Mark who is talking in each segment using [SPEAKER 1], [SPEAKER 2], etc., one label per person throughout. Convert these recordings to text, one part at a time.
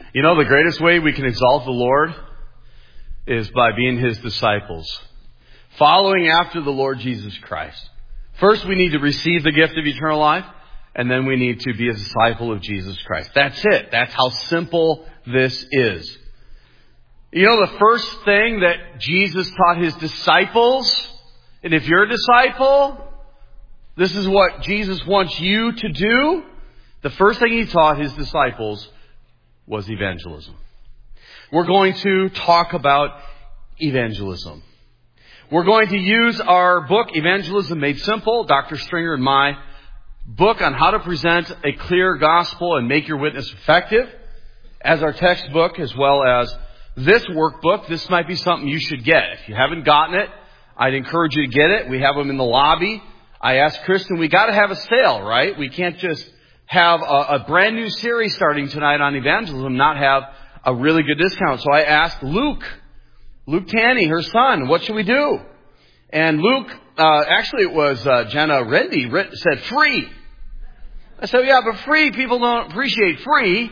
[SPEAKER 1] You know, the greatest way we can exalt the Lord is by being His disciples, following after the Lord Jesus Christ. First, we need to receive the gift of eternal life, and then we need to be a disciple of Jesus Christ. That's it. That's how simple this is. You know, the first thing that Jesus taught His disciples, and if you're a disciple, this is what Jesus wants you to do. The first thing He taught His disciples was evangelism. We're going to talk about evangelism. We're going to use our book, Evangelism Made Simple, Dr. Stringer and my book on how to present a clear gospel and make your witness effective, as our textbook, as well as this workbook. This might be something you should get. If you haven't gotten it, I'd encourage you to get it. We have them in the lobby. I asked Kristen, we got to have a sale, right? We can't just have a brand new series starting tonight on evangelism, not have a really good discount. So I asked Luke Tanny, her son, what should we do? And Luke, actually it was Jenna Rendy, said free. I said, yeah, but free, people don't appreciate free.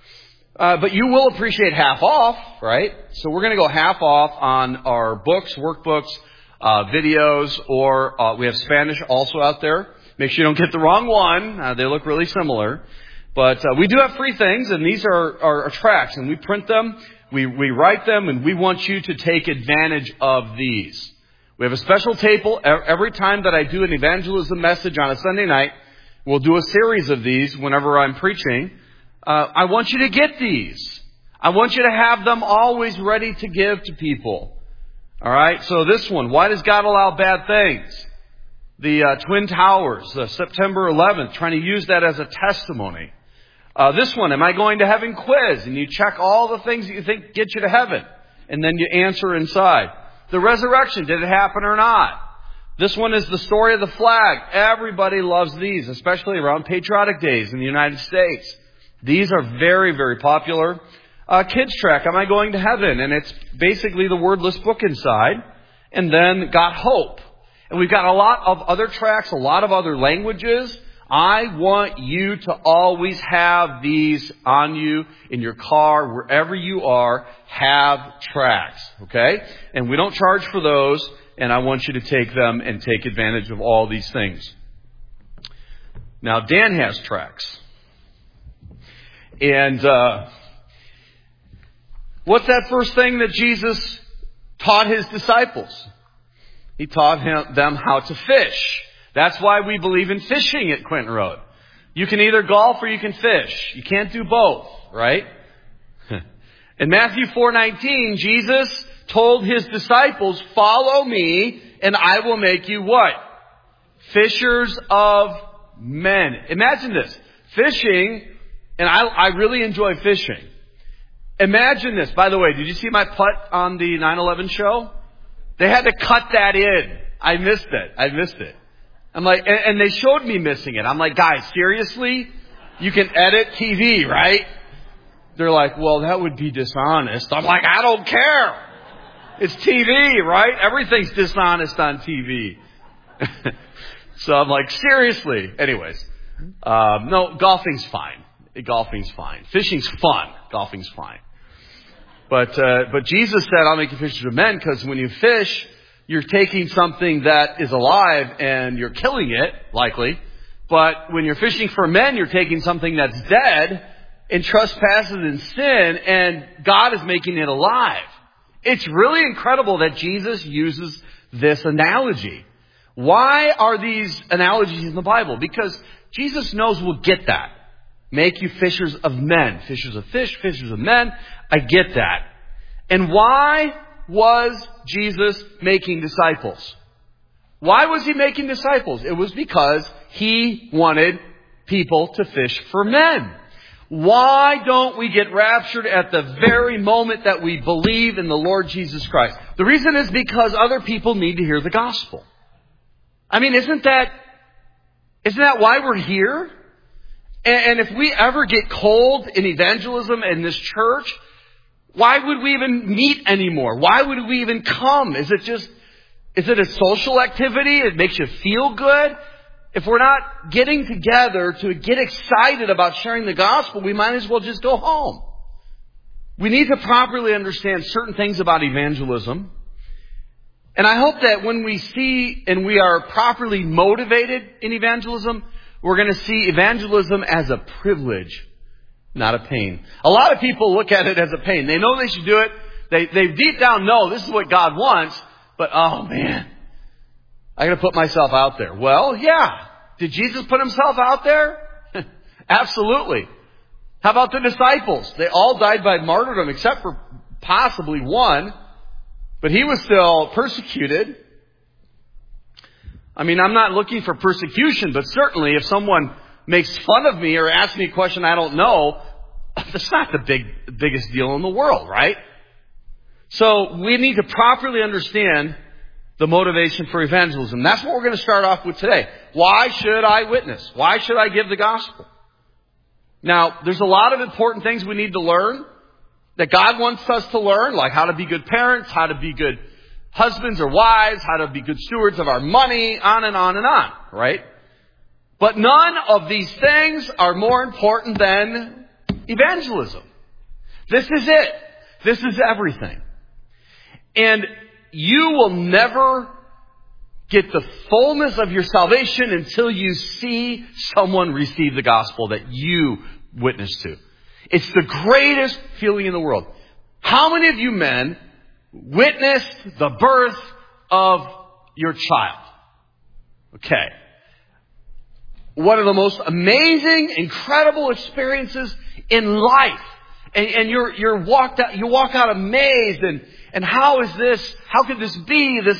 [SPEAKER 1] But you will appreciate half off, right? So we're going to go half off on our books, workbooks, videos, or we have Spanish also out there. Make sure you don't get the wrong one. They look really similar. But we do have free things, and these are our tracts, and we print them, we write them, and we want you to take advantage of these. We have a special table. Every time that I do an evangelism message on a Sunday night, we'll do a series of these whenever I'm preaching. I want you to get these. I want you to have them always ready to give to people. All right? So this one, why does God allow bad things? The Twin Towers, September 11th, trying to use that as a testimony. This one, am I going to heaven quiz? And you check all the things that you think get you to heaven. And then you answer inside. The resurrection, did it happen or not? This one is the story of the flag. Everybody loves these, especially around patriotic days in the United States. These are very, very popular. Kids track, am I going to heaven? And it's basically the wordless book inside. And then Got Hope. And we've got a lot of other tracks, a lot of other languages. I want you to always have these on you in your car, wherever you are, have tracks, okay? And we don't charge for those, and I want you to take them and take advantage of all these things. Now, Dan has tracks. And what's that first thing that Jesus taught His disciples? He taught them how to fish. That's why we believe in fishing at Quinton Road. You can either golf or you can fish. You can't do both, right? In Matthew 4:19, Jesus told His disciples, follow me and I will make you what? Fishers of men. Imagine this. Fishing, and I really enjoy fishing. Imagine this. By the way, did you see my putt on the 9/11 show? They had to cut that in. I missed it. I'm like, and they showed me missing it. I'm like, guys, seriously? You can edit TV, right? They're like, well, that would be dishonest. I'm like, I don't care. It's TV, right? Everything's dishonest on TV. So I'm like, seriously. Anyways, no, golfing's fine. Fishing's fun. Golfing's fine. But Jesus said, I'll make you fishers of men, because when you fish, you're taking something that is alive and you're killing it, likely. But when you're fishing for men, you're taking something that's dead and trespasses in sin, and God is making it alive. It's really incredible that Jesus uses this analogy. Why are these analogies in the Bible? Because Jesus knows we'll get that. Make you fishers of men. Fishers of fish, fishers of men. I get that. And why was Jesus making disciples? Why was He making disciples? It was because He wanted people to fish for men. Why don't we get raptured at the very moment that we believe in the Lord Jesus Christ? The reason is because other people need to hear the gospel. I mean, isn't that why we're here? And if we ever get cold in evangelism in this church, why would we even meet anymore? Why would we even come? Is it a social activity? It makes you feel good? If we're not getting together to get excited about sharing the gospel, we might as well just go home. We need to properly understand certain things about evangelism. And I hope that when we see and we are properly motivated in evangelism, we're going to see evangelism as a privilege, not a pain. A lot of people look at it as a pain. They know they should do it. They deep down know this is what God wants. But, oh man, I got to put myself out there. Well, yeah. Did Jesus put himself out there? Absolutely. How about the disciples? They all died by martyrdom except for possibly one. But he was still persecuted. I mean, I'm not looking for persecution, but certainly if someone makes fun of me or asks me a question I don't know, that's not the biggest deal in the world, right? So we need to properly understand the motivation for evangelism. That's what we're going to start off with today. Why should I witness? Why should I give the gospel? Now, there's a lot of important things we need to learn that God wants us to learn, like how to be good parents, how to be good husbands or wives, how to be good stewards of our money, on and on and on, right? But none of these things are more important than evangelism. This is it. This is everything. And you will never get the fullness of your salvation until you see someone receive the gospel that you witnessed to. It's the greatest feeling in the world. How many of you men witnessed the birth of your child? Okay. One of the most amazing, incredible experiences in life. And you walk out amazed and how could this be, this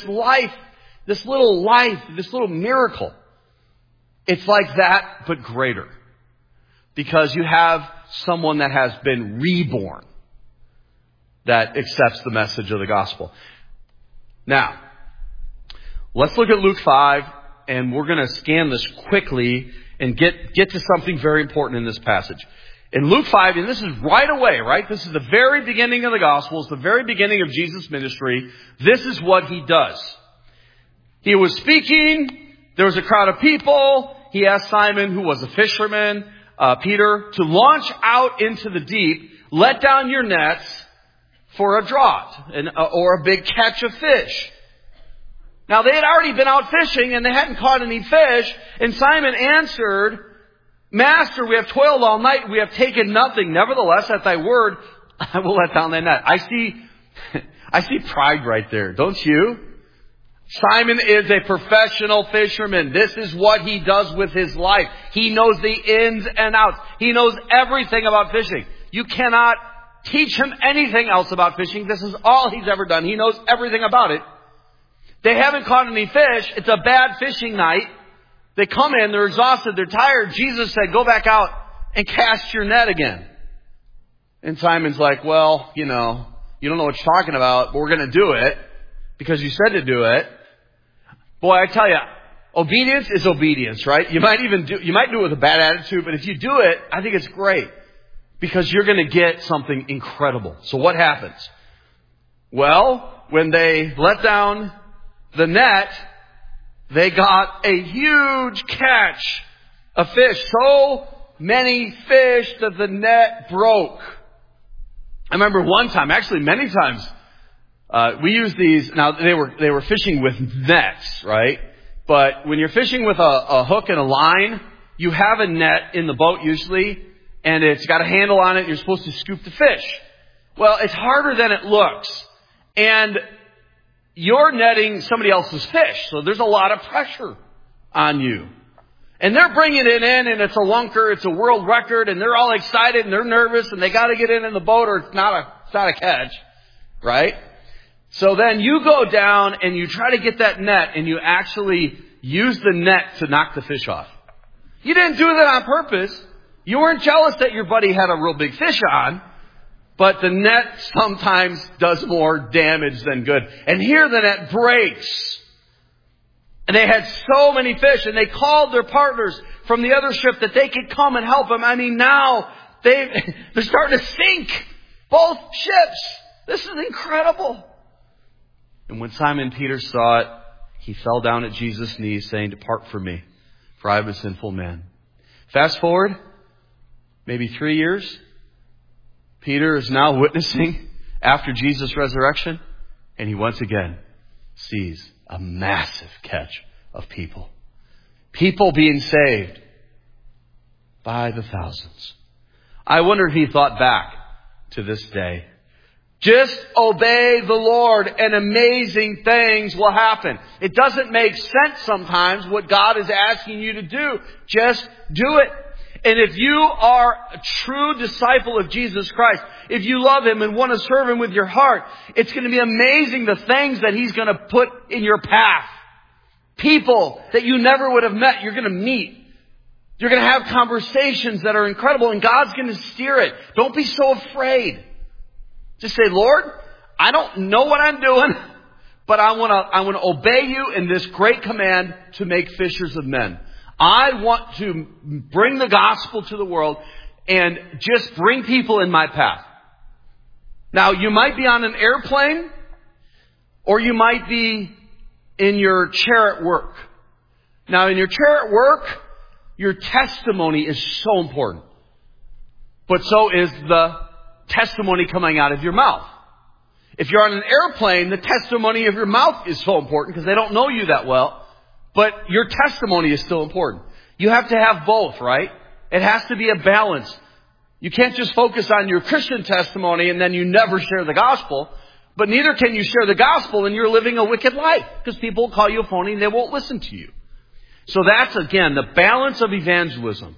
[SPEAKER 1] little miracle? It's like that, but greater. Because you have someone that has been reborn that accepts the message of the gospel. Now, let's look at Luke 5, and we're going to scan this quickly and get to something very important in this passage. In Luke 5, and this is right away, right? This is the very beginning of the gospel. It's the very beginning of Jesus' ministry. This is what he does. He was speaking. There was a crowd of people. He asked Simon, who was a fisherman, Peter, to launch out into the deep, let down your nets for a draught or a big catch of fish. Now, they had already been out fishing and they hadn't caught any fish. And Simon answered, Master, we have toiled all night. We have taken nothing. Nevertheless, at thy word, I will let down thy net. I see pride right there. Don't you? Simon is a professional fisherman. This is what he does with his life. He knows the ins and outs. He knows everything about fishing. You cannot teach him anything else about fishing. This is all he's ever done. He knows everything about it. They haven't caught any fish. It's a bad fishing night. They come in, they're exhausted, they're tired. Jesus said, go back out and cast your net again. And Simon's like, well, you don't know what you're talking about, but we're going to do it because you said to do it. Boy, I tell you, obedience is obedience, right? You might do it with a bad attitude, but if you do it, I think it's great because you're going to get something incredible. So what happens? Well, when they let down the net, they got a huge catch of fish. So many fish that the net broke. I remember one time, actually many times, we used these. Now they were fishing with nets, right? But when you're fishing with a hook and a line, you have a net in the boat usually, and it's got a handle on it. And you're supposed to scoop the fish. Well, it's harder than it looks, and you're netting somebody else's fish, so there's a lot of pressure on you. And they're bringing it in, and it's a lunker, it's a world record, and they're all excited, and they're nervous, and they got to get in the boat, or it's not a catch, right? So then you go down, and you try to get that net, and you actually use the net to knock the fish off. You didn't do that on purpose. You weren't jealous that your buddy had a real big fish on. But the net sometimes does more damage than good. And here the net breaks. And they had so many fish, and they called their partners from the other ship that they could come and help them. I mean, now they're starting to sink. Both ships. This is incredible. And when Simon Peter saw it, he fell down at Jesus' knees saying, depart from me, for I am a sinful man. Fast forward, maybe 3 years. Peter is now witnessing after Jesus' resurrection, and he once again sees a massive catch of people. People being saved by the thousands. I wonder if he thought back to this day. Just obey the Lord and amazing things will happen. It doesn't make sense sometimes what God is asking you to do. Just do it. And if you are a true disciple of Jesus Christ, if you love Him and want to serve Him with your heart, it's going to be amazing the things that He's going to put in your path. People that you never would have met, you're going to meet. You're going to have conversations that are incredible, and God's going to steer it. Don't be so afraid. Just say, Lord, I don't know what I'm doing, but I want to obey you in this great command to make fishers of men. I want to bring the gospel to the world and just bring people in my path. Now, you might be on an airplane, or you might be in your chair at work. Now, in your chair at work, your testimony is so important. But so is the testimony coming out of your mouth. If you're on an airplane, the testimony of your mouth is so important because they don't know you that well. But your testimony is still important. You have to have both, right? It has to be a balance. You can't just focus on your Christian testimony and then you never share the gospel. But neither can you share the gospel and you're living a wicked life because people will call you a phony and they won't listen to you. So that's, again, the balance of evangelism.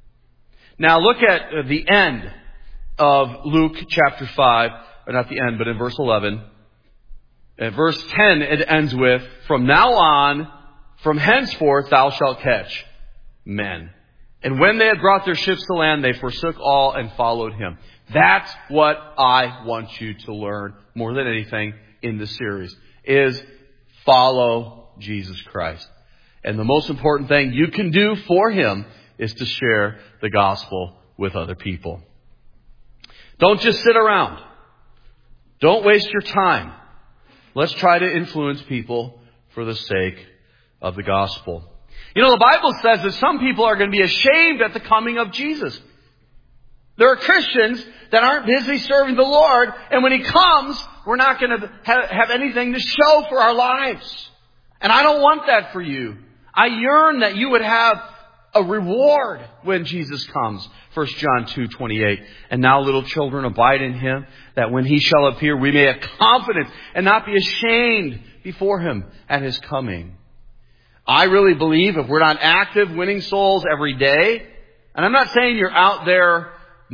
[SPEAKER 1] Now look at the end of Luke chapter 5, or not the end, but in verse 11. At verse 10, it ends with, from now on, from henceforth thou shalt catch men. And when they had brought their ships to land, they forsook all and followed him. That's what I want you to learn more than anything in this series, is follow Jesus Christ. And the most important thing you can do for him is to share the gospel with other people. Don't just sit around. Don't waste your time. Let's try to influence people for the sake of the gospel. You know, the Bible says that some people are going to be ashamed at the coming of Jesus. There are Christians that aren't busy serving the Lord, and when He comes, we're not going to have anything to show for our lives. And I don't want that for you. I yearn that you would have a reward when Jesus comes. 1 John 2:28. And now, little children, abide in Him, that when He shall appear, we may have confidence and not be ashamed before Him at His coming. I really believe if we're not active winning souls every day, and I'm not saying you're out there,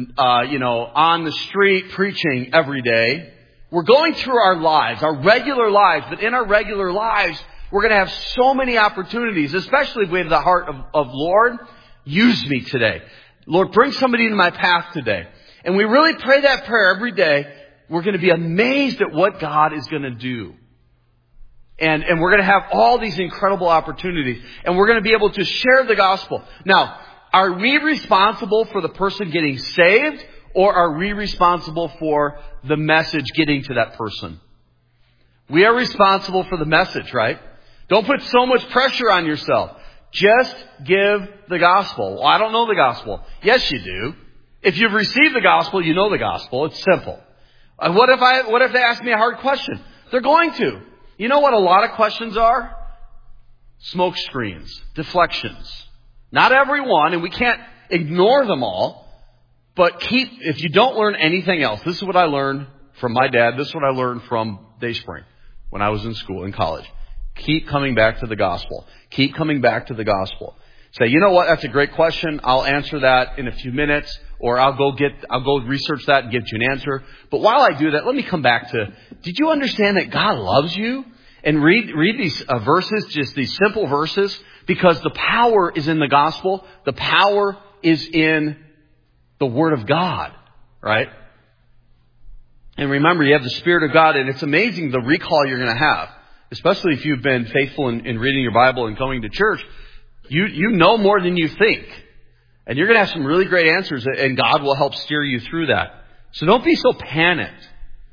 [SPEAKER 1] on the street preaching every day. We're going through our lives, our regular lives, but in our regular lives, we're going to have so many opportunities, especially if we have the heart of Lord, use me today. Lord, bring somebody into my path today. And we really pray that prayer every day. We're going to be amazed at what God is going to do. And we're going to have all these incredible opportunities. And we're going to be able to share the gospel. Now, are we responsible for the person getting saved? Or are we responsible for the message getting to that person? We are responsible for the message, right? Don't put so much pressure on yourself. Just give the gospel. Well, I don't know the gospel. Yes, you do. If you've received the gospel, you know the gospel. It's simple. What if they ask me a hard question? They're going to. You know what a lot of questions are? Smoke screens, deflections. Not everyone, and we can't ignore them all. But if you don't learn anything else, this is what I learned from my dad. This is what I learned from Dayspring when I was in school, in college. Keep coming back to the gospel. Keep coming back to the gospel. Say, you know what? That's a great question. I'll answer that in a few minutes, or I'll go research that and get you an answer. But while I do that, let me come back to, did you understand that God loves you? And read these verses, just these simple verses, because the power is in the gospel. The power is in the Word of God, right? And remember, you have the Spirit of God, and it's amazing the recall you're going to have. Especially if you've been faithful in reading your Bible and going to church, you know more than you think. And you're going to have some really great answers, and God will help steer you through that. So don't be so panicked.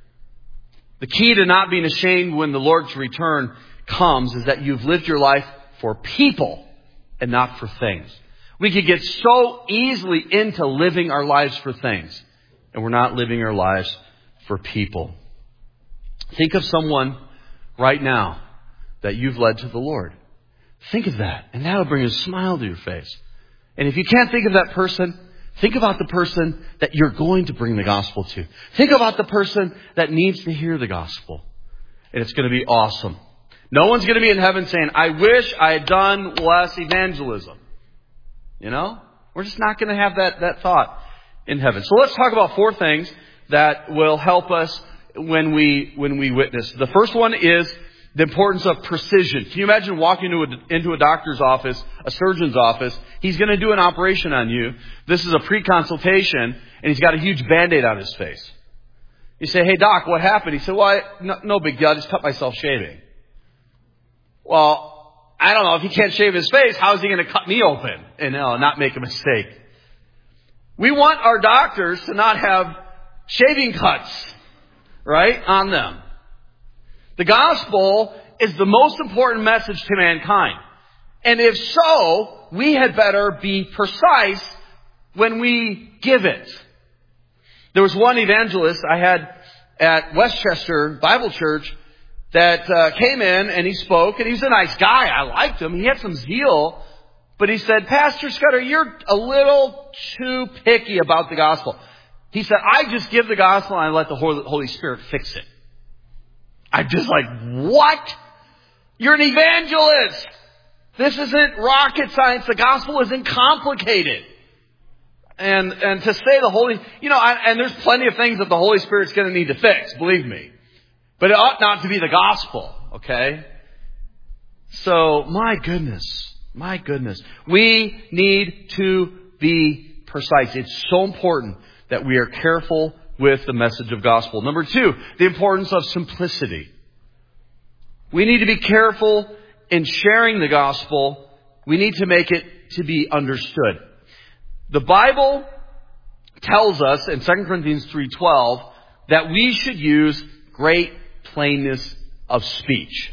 [SPEAKER 1] The key to not being ashamed when the Lord's return comes is that you've lived your life for people and not for things. We could get so easily into living our lives for things. and we're not living our lives for people. Think of someone right now that you've led to the Lord. Think of that, and that'll bring a smile to your face. And if you can't think of that person, think about the person that you're going to bring the gospel to. Think about the person that needs to hear the gospel. And it's going to be awesome. No one's going to be in heaven saying, I wish I had done less evangelism. You know? We're just not going to have that thought in heaven. So let's talk about 4 things that will help us when we witness. The first one is the importance of precision. Can you imagine walking into a doctor's office, a surgeon's office? He's going to do an operation on you. This is a pre-consultation, and he's got a huge Band-Aid on his face. You say, hey, doc, what happened? He said, well, no big deal. I just cut myself shaving. Well, I don't know. If he can't shave his face, how is he going to cut me open and not make a mistake? We want our doctors to not have shaving cuts, right, on them. The gospel is the most important message to mankind. And if so, we had better be precise when we give it. There was one evangelist I had at Westchester Bible Church that came in and he spoke, and he was a nice guy. I liked him. He had some zeal. But he said, Pastor Scudder, you're a little too picky about the gospel. He said, I just give the gospel and I let the Holy Spirit fix it. I'm just like, what? You're an evangelist. This isn't rocket science. The gospel isn't complicated. And to say the Holy, and there's plenty of things that the Holy Spirit's going to need to fix, believe me. But it ought not to be the gospel, okay? So, my goodness. We need to be precise. It's so important that we are careful with the message of gospel. Number 2, the importance of simplicity. We need to be careful in sharing the gospel. We need to make it to be understood. The Bible tells us in 2 Corinthians 3:12 that we should use great plainness of speech.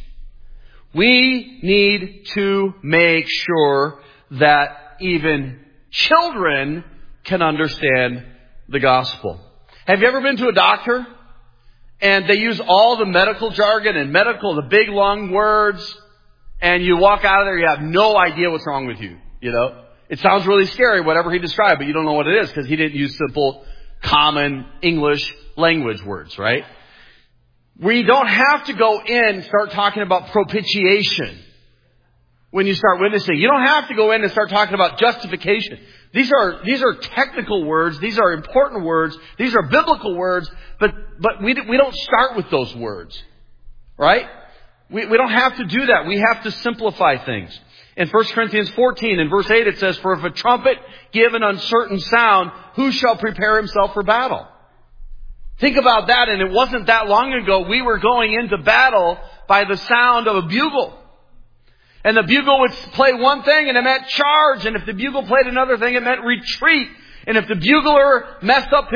[SPEAKER 1] We need to make sure that even children can understand the gospel. Have you ever been to a doctor and they use all the medical jargon and the big long words, and you walk out of there, you have no idea what's wrong with you, It sounds really scary, whatever he described, but you don't know what it is because he didn't use simple, common English language words, right? We don't have to go in and start talking about propitiation when you start witnessing. You don't have to go in and start talking about justification. These are technical words. These are important words. These are biblical words, but we don't start with those words, right? We don't have to do that. We have to simplify things. In 1 Corinthians 14, in verse 8, it says, for if a trumpet give an uncertain sound, who shall prepare himself for battle? Think about that, and it wasn't that long ago we were going into battle by the sound of a bugle. And the bugle would play one thing and it meant charge, and if the bugle played another thing it meant retreat. And if the bugler messed up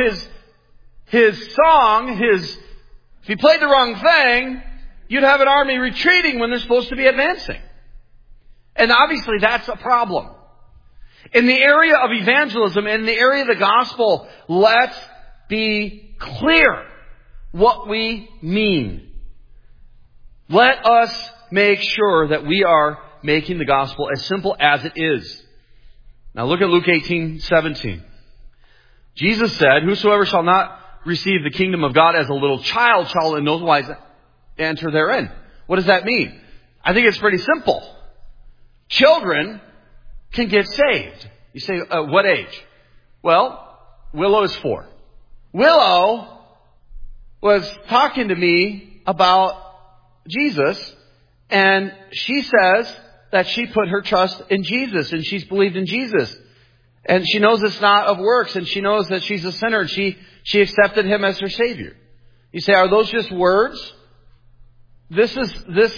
[SPEAKER 1] his song, if he played the wrong thing, you'd have an army retreating when they're supposed to be advancing. And obviously that's a problem. In the area of evangelism, in the area of the gospel, let's be clear what we mean. Let us make sure that we are making the gospel as simple as it is. Now look at Luke 18:17. Jesus said, whosoever shall not receive the kingdom of God as a little child shall in no wise enter therein. What does that mean? I think it's pretty simple. Children can get saved. You say, what age? Well, Willow is 4. Willow was talking to me about Jesus, and she says that she put her trust in Jesus, and she's believed in Jesus. And she knows it's not of works, and she knows that she's a sinner, and she accepted him as her Savior. You say, are those just words? This is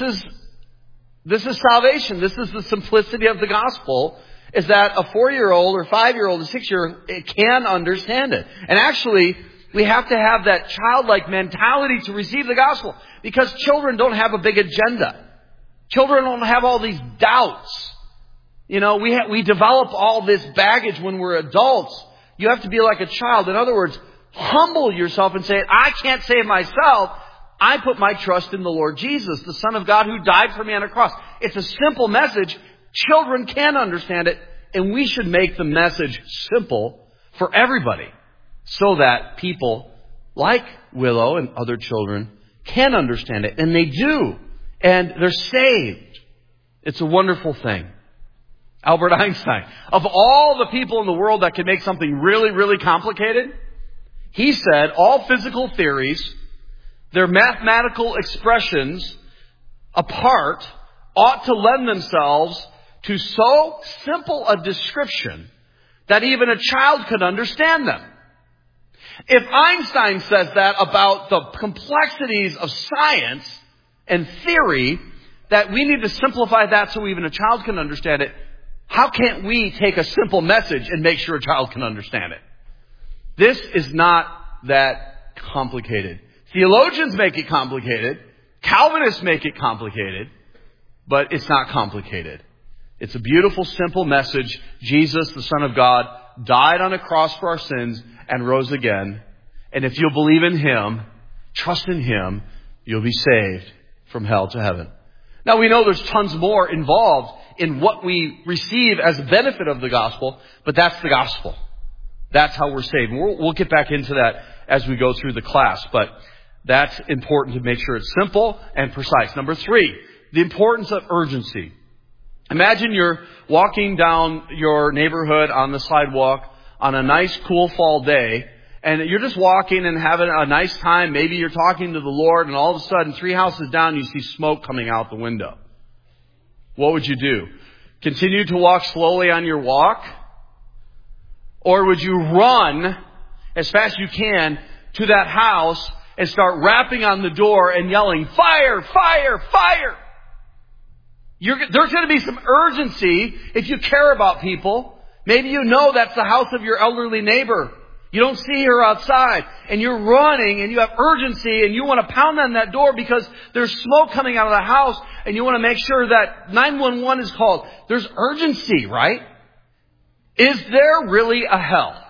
[SPEAKER 1] salvation. This is the simplicity of the gospel, is that a 4-year-old or 5-year-old or 6-year-old can understand it. And actually, we have to have that childlike mentality to receive the gospel, because children don't have a big agenda. Children don't have all these doubts. We develop all this baggage when we're adults. You have to be like a child. In other words, humble yourself and say, I can't save myself. I put my trust in the Lord Jesus, the Son of God who died for me on a cross. It's a simple message. Children can understand it. And we should make the message simple for everybody so that people like Willow and other children can understand it. And they do. And they're saved. It's a wonderful thing. Albert Einstein, of all the people in the world that can make something really, really complicated, he said all physical theories, their mathematical expressions apart, ought to lend themselves to so simple a description that even a child could understand them. If Einstein says that about the complexities of science and theory, that we need to simplify that so even a child can understand it, how can't we take a simple message and make sure a child can understand it? This is not that complicated. Theologians make it complicated. Calvinists make it complicated. But it's not complicated. It's a beautiful, simple message. Jesus, the Son of God, died on a cross for our sins and rose again. And if you'll believe in Him, trust in Him, you'll be saved from hell to heaven. Now we know there's tons more involved in what we receive as a benefit of the gospel, but that's the gospel. That's how we're saved. We'll get back into that as we go through the class, but that's important to make sure it's simple and precise. Number 3, the importance of urgency. Imagine you're walking down your neighborhood on the sidewalk on a nice, cool fall day, and you're just walking and having a nice time. Maybe you're talking to the Lord, and all of a sudden, 3 houses down, you see smoke coming out the window. What would you do? Continue to walk slowly on your walk? Or would you run as fast as you can to that house and start rapping on the door and yelling, fire, fire, fire? There's going to be some urgency if you care about people. Maybe you know that's the house of your elderly neighbor. You don't see her outside, and you're running, and you have urgency, and you want to pound on that door because there's smoke coming out of the house, and you want to make sure that 911 is called. There's urgency, right? Is there really a hell?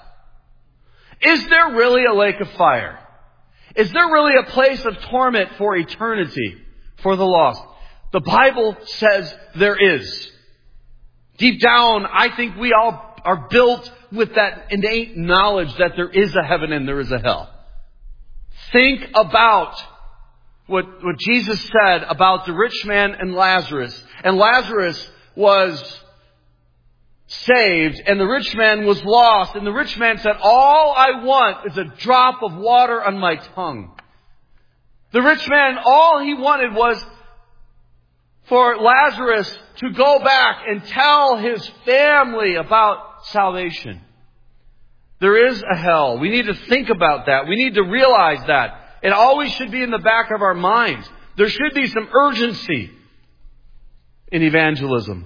[SPEAKER 1] Is there really a lake of fire? Is there really a place of torment for eternity for the lost? The Bible says there is. Deep down, I think we all are built with that innate knowledge that there is a heaven and there is a hell. Think about what Jesus said about the rich man and Lazarus. And Lazarus was saved and the rich man was lost. And the rich man said, all I want is a drop of water on my tongue. The rich man, all he wanted was for Lazarus to go back and tell his family about salvation. There is a hell. We need to think about that. We need to realize that. It always should be in the back of our minds. There should be some urgency in evangelism.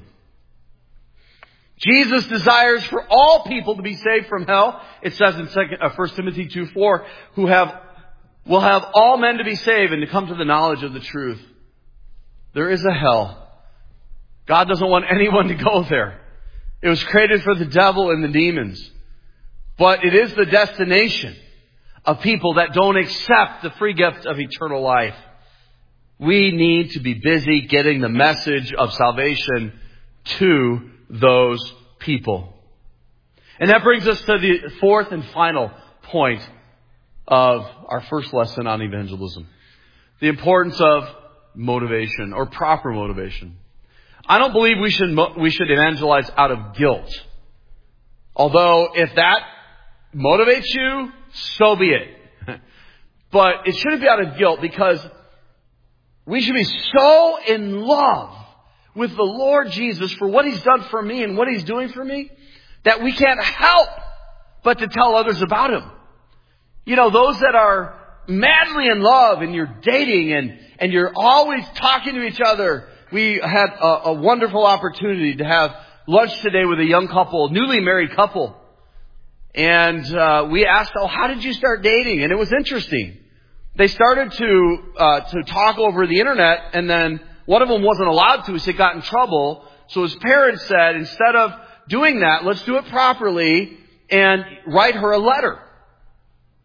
[SPEAKER 1] Jesus desires for all people to be saved from hell. It says in 1 Timothy 2:4, will have all men to be saved and to come to the knowledge of the truth. There is a hell. God doesn't want anyone to go there. It was created for the devil and the demons. But it is the destination of people that don't accept the free gift of eternal life. We need to be busy getting the message of salvation to those people. And that brings us to the 4th and final point of our first lesson on evangelism. The importance of motivation or proper motivation. I don't believe we should evangelize out of guilt. Although if that motivates you, so be it. But it shouldn't be out of guilt because we should be so in love with the Lord Jesus for what He's done for me and what He's doing for me that we can't help but to tell others about Him. You know, those that are madly in love and you're dating and you're always talking to each other. We had a wonderful opportunity to have lunch today with a young couple, newly married couple. And we asked, how did you start dating? And it was interesting. They started to talk over the internet, and then one of them wasn't allowed to, so he got in trouble. So his parents said, instead of doing that, let's do it properly and write her a letter.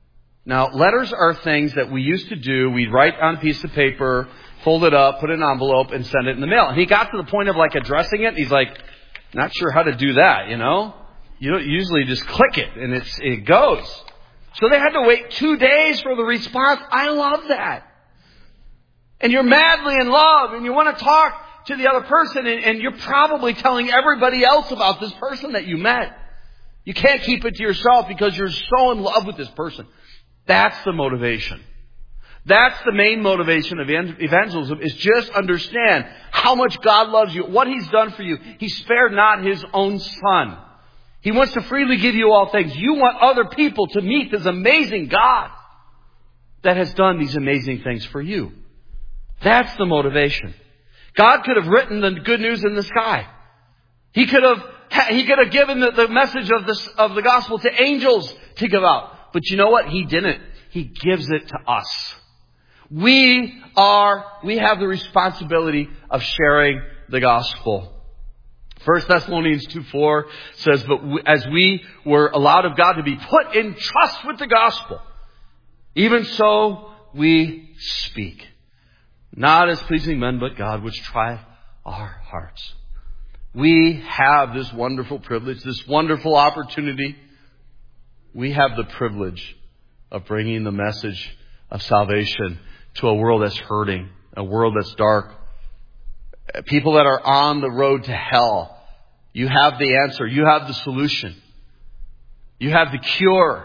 [SPEAKER 1] Now, letters are things that we used to do. We'd write on a piece of paper, fold it up, put it in an envelope, and send it in the mail. And he got to the point of like addressing it. He's like, not sure how to do that, you know? You don't usually just click it and it goes. So they had to wait 2 days for the response. I love that. And you're madly in love and you want to talk to the other person and you're probably telling everybody else about this person that you met. You can't keep it to yourself because you're so in love with this person. That's the motivation. That's the main motivation of evangelism, is just understand how much God loves you, what He's done for you. He spared not His own Son. He wants to freely give you all things. You want other people to meet this amazing God that has done these amazing things for you. That's the motivation. God could have written the good news in the sky. He could have given the message of the gospel to angels to give out. But you know what? He didn't. He gives it to us. We have the responsibility of sharing the gospel. 1 Thessalonians 2:4 says, but as we were allowed of God to be put in trust with the gospel, even so we speak. Not as pleasing men, but God, which try our hearts. We have this wonderful privilege, this wonderful opportunity. We have the privilege of bringing the message of salvation to a world that's hurting, a world that's dark, people that are on the road to hell. You have the answer. You have the solution. You have the cure.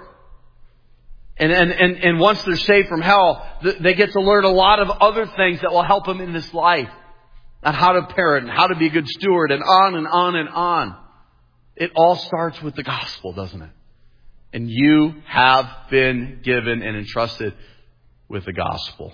[SPEAKER 1] And once they're saved from hell, they get to learn a lot of other things that will help them in this life. On how to parent, and how to be a good steward, and on and on and on. It all starts with the gospel, doesn't it? And you have been given and entrusted with the gospel.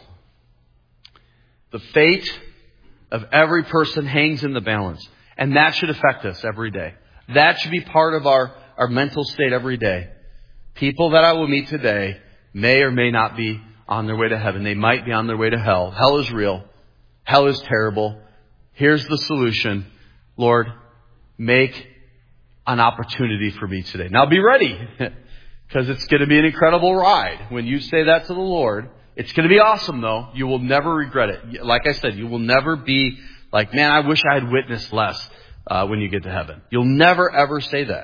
[SPEAKER 1] The fate of every person hangs in the balance. And that should affect us every day. That should be part of our mental state every day. People that I will meet today may or may not be on their way to heaven. They might be on their way to hell. Hell is real. Hell is terrible. Here's the solution. Lord, make an opportunity for me today. Now be ready, because it's going to be an incredible ride. When you say that to the Lord, it's going to be awesome though. You will never regret it. Like I said, you will never be like, man, I wish I had witnessed less when you get to heaven. You'll never ever say that.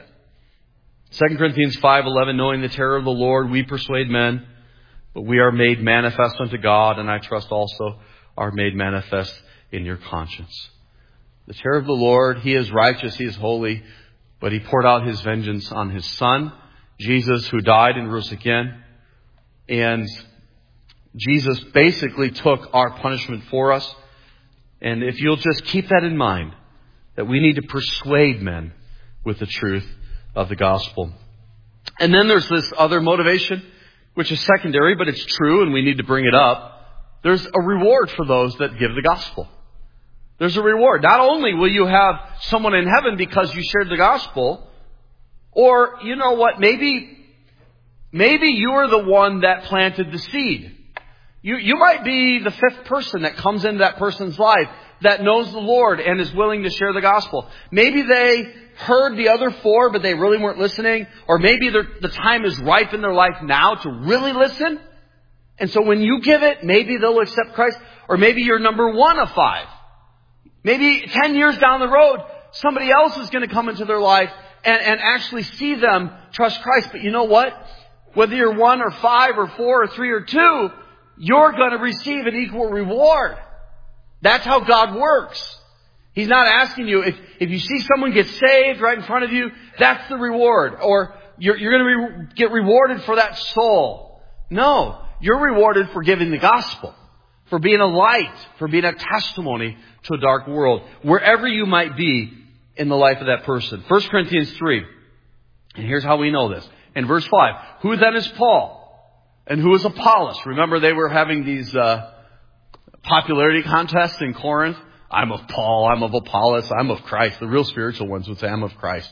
[SPEAKER 1] 2 Corinthians 5:11, knowing the terror of the Lord, we persuade men, but we are made manifest unto God, and I trust also are made manifest in your conscience. The terror of the Lord, He is righteous, He is holy, but He poured out His vengeance on His Son, Jesus, who died and rose again. And Jesus basically took our punishment for us. And if you'll just keep that in mind, that we need to persuade men with the truth of the gospel. And then there's this other motivation, which is secondary, but it's true and we need to bring it up. There's a reward for those that give the gospel. There's a reward. Not only will you have someone in heaven because you shared the gospel, or you know what, maybe you are the one that planted the seed. You might be the fifth person that comes into that person's life that knows the Lord and is willing to share the gospel. Maybe they heard the other four, but they really weren't listening. Or maybe the time is ripe in their life now to really listen. And so when you give it, maybe they'll accept Christ. Or maybe you're number 1 of 5. Maybe 10 years down the road, somebody else is going to come into their life and actually see them trust Christ. But you know what? Whether you're 1 or 5 or 4 or 3 or 2, you're going to receive an equal reward. That's how God works. He's not asking you, if you see someone get saved right in front of you, that's the reward. Or you're going to get rewarded for that soul. No, you're rewarded for giving the gospel, for being a light, for being a testimony to a dark world, wherever you might be in the life of that person. 1 Corinthians 3. And here's how we know this. In verse 5, who then is Paul? And who is Apollos? Remember they were having these popularity contests in Corinth? I'm of Paul, I'm of Apollos, I'm of Christ. The real spiritual ones would say, I'm of Christ.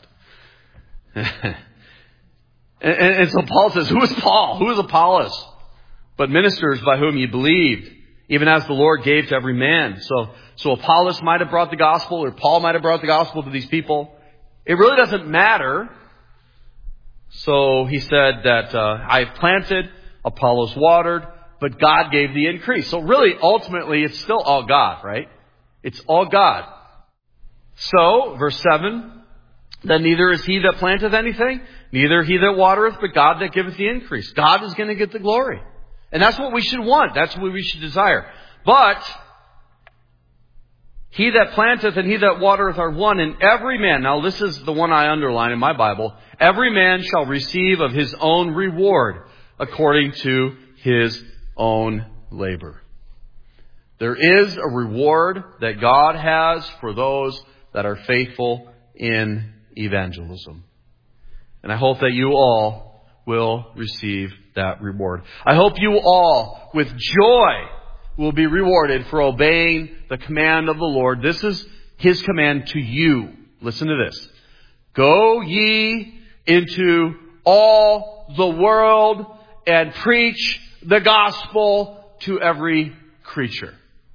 [SPEAKER 1] and so Paul says, who is Paul? Who is Apollos? But ministers by whom you believed, even as the Lord gave to every man. So Apollos might have brought the gospel, or Paul might have brought the gospel to these people. It really doesn't matter. So he said that I have planted, Apollos watered, but God gave the increase. So really, ultimately, it's still all God, right? It's all God. So, verse 7, then neither is he that planteth anything, neither he that watereth, but God that giveth the increase. God is going to get the glory. And that's what we should want. That's what we should desire. But he that planteth and he that watereth are one, and every man, now this is the one I underline in my Bible, every man shall receive of his own reward according to his own labor. There is a reward that God has for those that are faithful in evangelism. And I hope that you all will receive that reward. I hope you all, with joy, will be rewarded for obeying the command of the Lord. This is His command to you. Listen to this. Go ye into all the world and preach the gospel to every creature.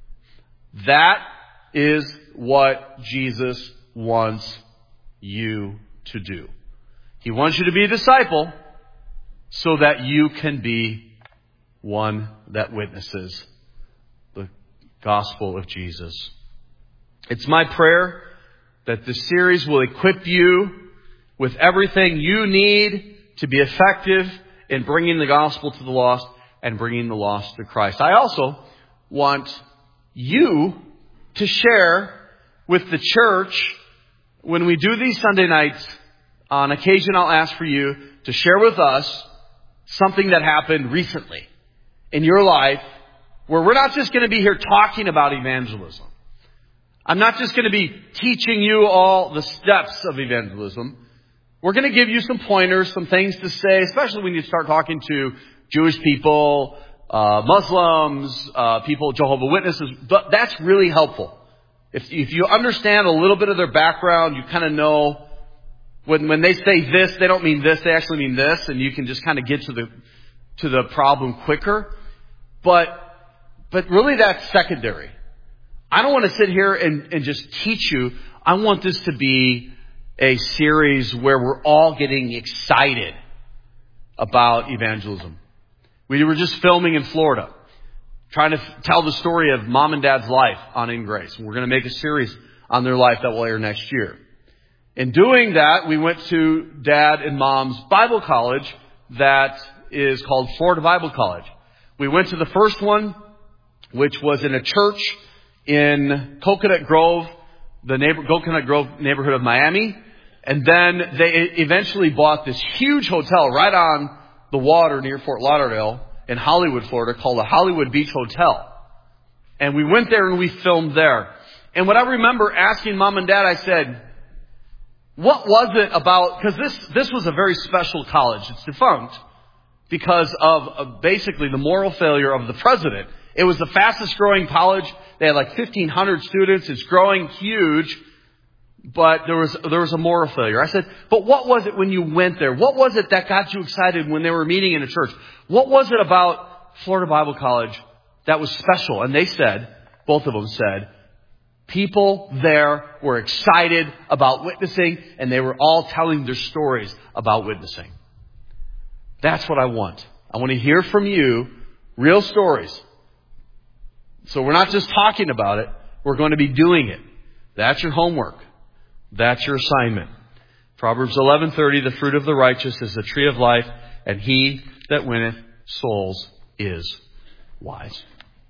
[SPEAKER 1] That is what Jesus wants you to do. He wants you to be a disciple so that you can be one that witnesses the gospel of Jesus. It's my prayer that this series will equip you with everything you need to be effective in bringing the gospel to the lost and bringing the lost to Christ. I also want you to share with the church when we do these Sunday nights. On occasion, I'll ask for you to share with us something that happened recently in your life where we're not just going to be here talking about evangelism. I'm not just going to be teaching you all the steps of evangelism. We're going to give you some pointers, some things to say, especially when you start talking to Jewish people, Muslims, people, Jehovah's Witnesses. But that's really helpful. If you understand a little bit of their background, you kind of know when they say this, they don't mean this, they actually mean this, and you can just kind of get to the problem quicker. But really that's secondary. I don't want to sit here and just teach you. I want this to be a series where we're all getting excited about evangelism. We were just filming in Florida, trying to tell the story of Mom and Dad's life on In Grace. And we're going to make a series on their life that will air next year. In doing that, we went to Dad and Mom's Bible college that is called Florida Bible College. We went to the first one, which was in a church in Coconut Grove, Coconut Grove neighborhood of Miami. And then they eventually bought this huge hotel right on the water near Fort Lauderdale in Hollywood, Florida, called the Hollywood Beach Hotel. And we went there and we filmed there. And what I remember asking Mom and Dad, I said, what was it about, because this was a very special college. It's defunct because of basically the moral failure of the president. It was the fastest growing college. They had like 1,500 students. It's growing huge. But there was a moral failure. I said, but what was it when you went there? What was it that got you excited when they were meeting in a church? What was it about Florida Bible College that was special? And they said, both of them said, people there were excited about witnessing, and they were all telling their stories about witnessing. That's what I want. I want to hear from you real stories. So we're not just talking about it. We're going to be doing it. That's your homework. That's your assignment. Proverbs 11:30, the fruit of the righteous is the tree of life, and he that winneth souls is wise.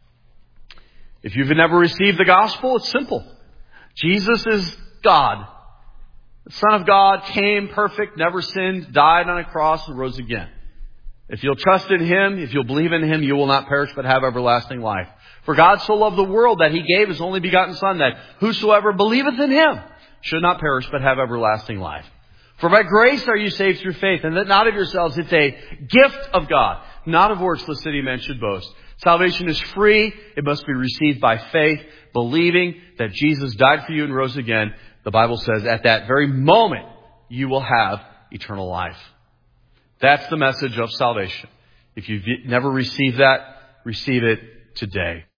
[SPEAKER 1] If you've never received the gospel, it's simple. Jesus is God. The Son of God came perfect, never sinned, died on a cross, and rose again. If you'll trust in Him, if you'll believe in Him, you will not perish but have everlasting life. For God so loved the world that He gave His only begotten Son, that whosoever believeth in Him should not perish but have everlasting life. For by grace are you saved through faith, and that not of yourselves, it's a gift of God, not of works, lest any man should boast. Salvation is free. It must be received by faith, believing that Jesus died for you and rose again. The Bible says at that very moment, you will have eternal life. That's the message of salvation. If you've never received that, receive it today.